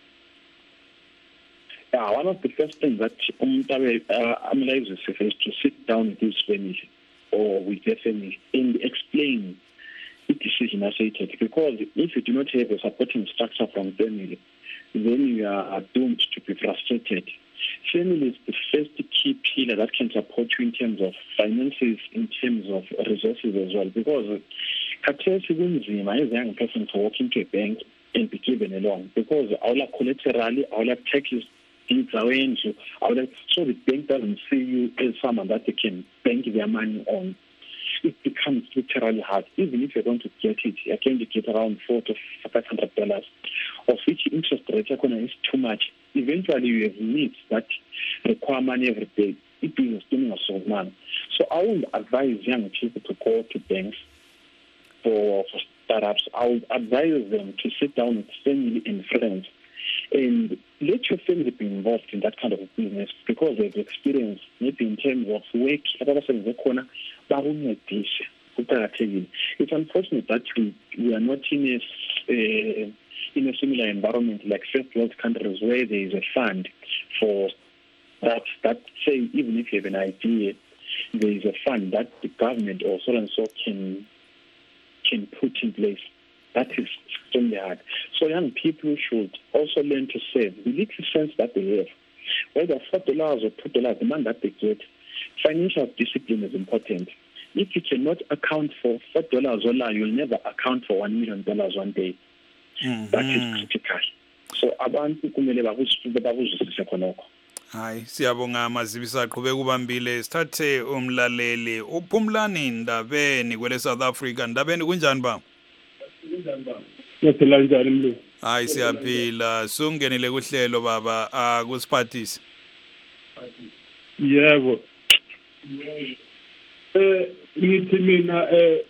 Yeah, one of the first things that Amelize is to sit down with his family or with their family and explain the decision as they take. Because if you do not have a supporting structure from family, then you are doomed to be frustrated. Family is the first key pillar that can support you in terms of finances, in terms of resources as well. Because as a young person to walk into a bank and be given a loan, because all our collateral, all our taxes, so the bank doesn't see you as someone that they can bank their money on. It becomes literally hard. Even if you're going to get it, you're going to get around $400 to $500, of which interest rate is too much. Eventually, you have needs that require money every day. It is doing a sort of money. So I would advise young people to go to banks for startups. I would advise them to sit down with family and friends and let your family be involved in that kind of a business because they've experienced maybe in terms of work. It's unfortunate that we are not in a similar environment like first world countries where there is a fund for that say even if you have an idea, there is a fund that the government or so and so can put in place. That is extremely hard. So young people should also learn to save the little sense that they have. Whether $4 or $2, the money that they get, financial discipline is important. If you cannot account for $4 or you'll never account for $1 million one day. Mm-hmm. That is critical. So abantu kumele bakuzwisise khonokho. Hayi siyabonga Mazibisa aqhubeka ubambile sithathe umlaleli uphumlani Ndabeni kwele South Africa. Ndabeni kunjani ba? Yaphila njani mlo? Hayi siyaphila sungenile kuhlelo baba kusiphathise. Yebo. Ngithi mina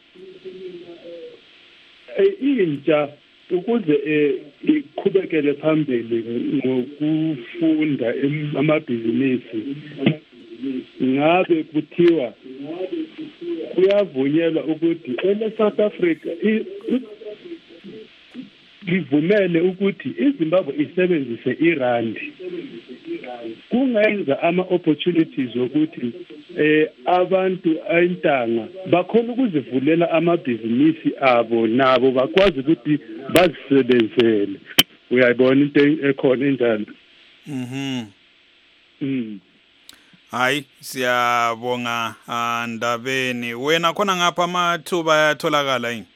intsha ukuze iqhubekele phambili ngokufunda amabhizinisi ngabe kuthiwa kuyavunyelwa ukuthi South Africa livumele ukuthi iZimbabwe isebenzise irand kungenza ama-opportunities ukuthi abantu ayintanga bakhona ukuzivulela amabhizinisi abo nabo bakwazi ukuthi bazisebenzele. Uyayibona into ekhona enjalo. Hayi siyabonga Ndabeni. Wena khona ngapha amathuba ayatholakala yini?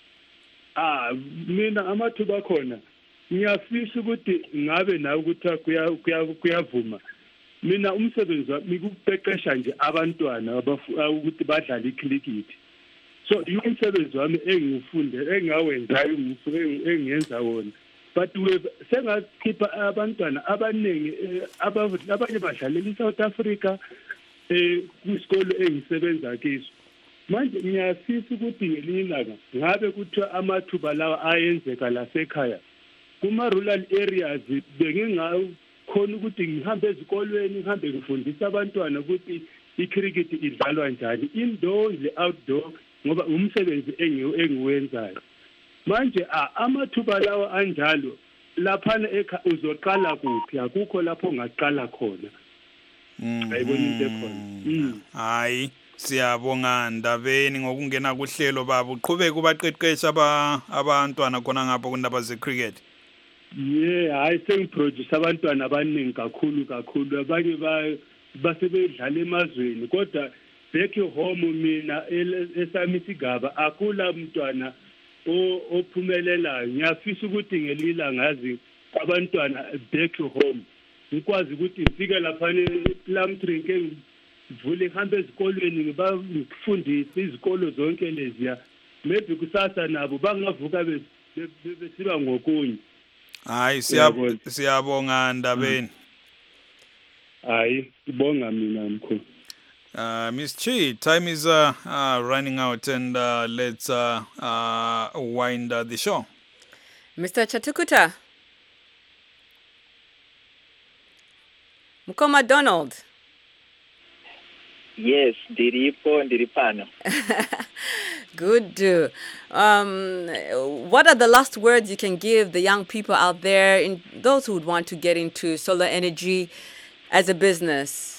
Mina amathuba khona ngiyafisa ukuthi ngabe nawe ukuthi kuyavuma. Mina umsebenzi wami ukuqeqesha nje abantwana ukuthi badlale icricket. So umsebenzi wami engawenzayo engiyenza wona. But sengakhipha abantwana abaningi abanye badlalela eSouth Africa kwisikolo engisebenza kiso. Manje ngiyafisa ukuthi ngelinye ilanga ngabe kuthiwa amathuba lawa ayenzeka lasekhaya kuma rural areas bengingakhona ukuthi ngihambe ezikolweni ngihambe ngifundisa abantwana ukuthi icricket idlalwa njani indoor le outdoor ngoba umsebenzi engiwenzayo. Manje amathuba lawa anjalo laphana uzoqala kuphi? Akukho lapho ongaqala khona. Ayibona into ekhona. Hayi siyabonga Ndabeni ngokungena kuhlelo baba uqhubeke ubaqeqesha abantwana khona ngapho kundaba zecricket. Hayi sengiproduce abantwana abaningi kakhulu abanye basebedlala emazweni kodwa back home mina esami isigaba akula mntwana ophumelelayo. Ngiyafisa ukuthi ngelila ngazi abantwana back home ngikwazi ukuthi ngifike lapha ePlum Tree ngivule ihambe ezikolweni ngifundise izikolo zonke leziya maybe kusasa nabo bangavuka besiba ngokunye. Hayi siyabonga Ndabeni. Hayi sibonga mina mkhulu. Ms. Chi, time is running out and let's wind the show. Mr. Chatukuta. Mkoma Donald. Yes, Ndiripano. Good. What are the last words you can give the young people out there, in those who would want to get into solar energy as a business?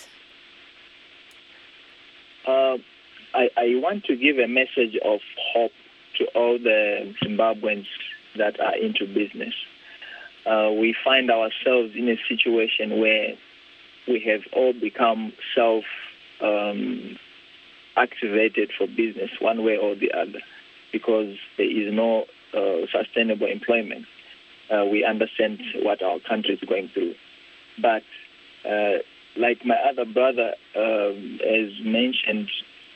I want to give a message of hope to all the Zimbabweans that are into business. We find ourselves in a situation where we have all become activated for business one way or the other because there is no sustainable employment. We understand what our country is going through. But like my other brother has mentioned,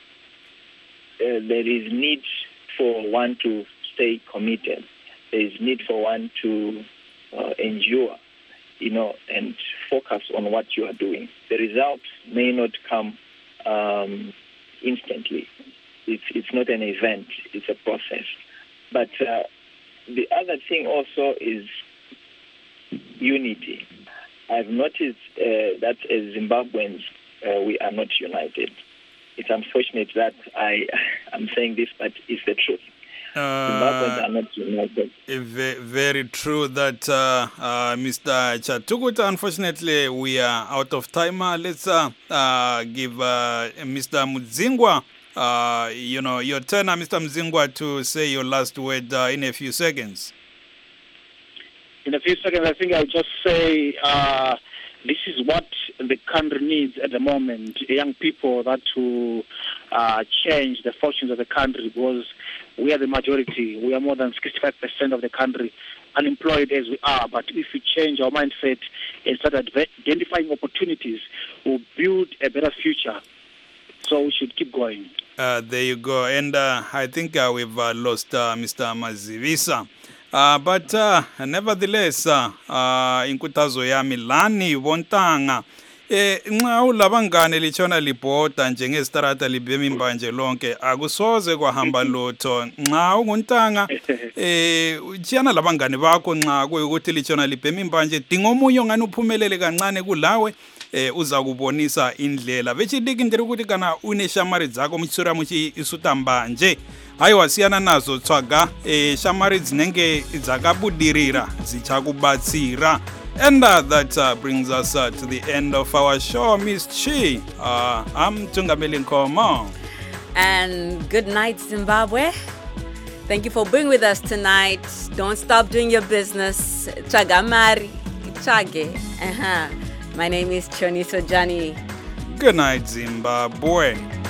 there is need for one to stay committed. There is need for one to endure, and focus on what you are doing. The results may not come instantly. It's not an event, it's a process. But the other thing also is unity. I've noticed that as Zimbabweans, we are not united. It's unfortunate that I'm saying this, but it's the truth. Zimbabweans are not united. Very true that, Mr. Chatukuta. Unfortunately, we are out of time. Let's give Mr. Mudzingwa, your turn, Mr. Mudzingwa, to say your last word in a few seconds. In a few seconds, I think I'll just say this is what the country needs at the moment, young people that to change the fortunes of the country, because we are the majority. We are more than 65% of the country unemployed as we are. But if we change our mindset and start identifying opportunities, we'll build a better future. So we should keep going. There you go. And I think we've lost Mr. Mazivisa. But nevertheless, inkuthazo yami lani bontanga nxa ulabangane lichona libhoda njengestarata libhemi mbanje lonke akusoze kwahamba lutho. Nxa unguntanga tshiyana labangane bakho nxa kuyukuthi lichona libhemi mbanje dinga omunye ongani uphumelele kancane kulawe uza kubonisa indlela vechidikindiri ukuthi kana une shamari dzako muchitsura muchi isuta mbanje haiwa siyana nazo tsvaga shamari dzinenge dzakabudirira dzichakubatsira. And that brings us to the end of our show. Miss Chi, I'm Tungameli Nkomo. And good night, Zimbabwe. Thank you for being with us tonight. Don't stop doing your business. Chagamari, chage. My name is Choniso Jani. Good night, Zimbabwe.